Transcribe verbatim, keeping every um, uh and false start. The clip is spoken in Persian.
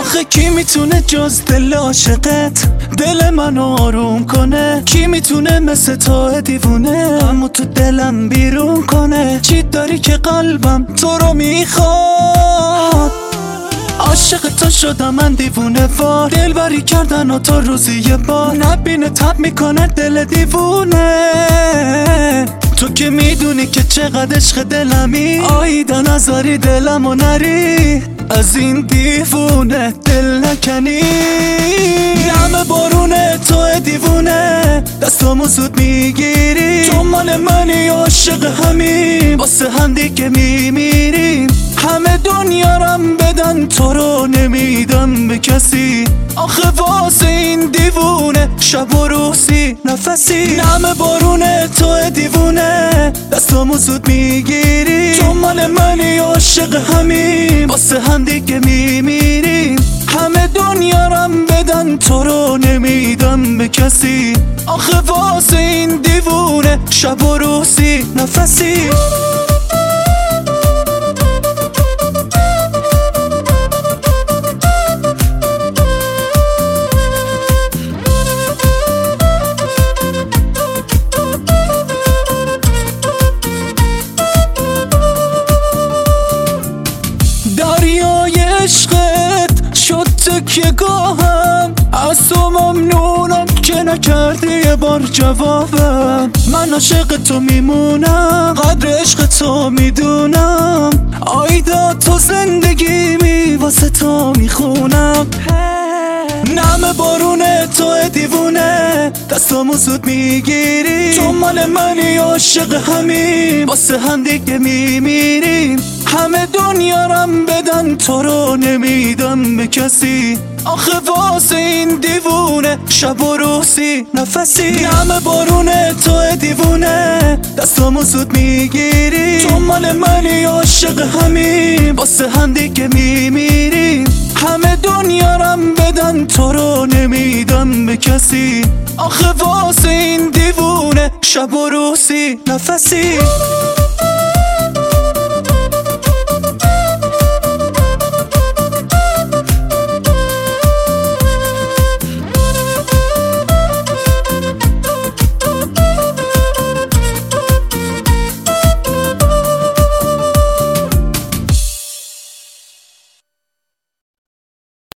آخه کی میتونه جز دل عاشقت دل منو آروم کنه؟ کی میتونه مثل تو دیوونه اما تو دلم بیرون کنه؟ چی داری که قلبم تو رو میخواد؟ عاشق تو شدم من دیوونه وار، دلبری کردن و تو روزی یه بار نبینه تب میکنه دل دیوونه. تو که میدونی که چقدر عشق دلمی، آیدا نذاری دلم و نری از این دیوونه دل نکنی. نم بارونه تو دیوونه دستامو زود میگیری، تو مال منی عاشق همین واسه هم دیگه میمیریم. همه دنیارم بدن تو رو نمیدم به کسی، آخه واسه این دیوونه شب و روزی نفسی. نم بارونه تو دیوونه دستامو زود میگیری، تو مال منی عاشق همین واسه هم دیگه میمیریم. همه دنیارم بدن تو رو نمیدم به کسی، آخه واسه این دیوونه شب و روزی نفسی. دریای عشقت شد تکیه گاهم، از تو ممنونم که نکردی یه بار جوابم. من عاشق تو میمونم، قدر عشق تو میدونم، آیدا تو زندگیمی واسه تو میخونم. نم بارونه تو دیوونه دستامو زود میگیری، تو مال منی عاشق همین واسه هم دیگه میمیریم. همه دنیارم بدن تو رو نمیدم به کسی، آخه واسه این دیوونه شب و روزی نفسی. نم بارونه تو دیوونه دستامو زود میگیری، تو مال منی عاشق همین واسه هم دیگه میمیریم. همه دنیارم بدن تو رو نمیدم به کسی، آخه واسه این دیوونه شب و روزی نفسی.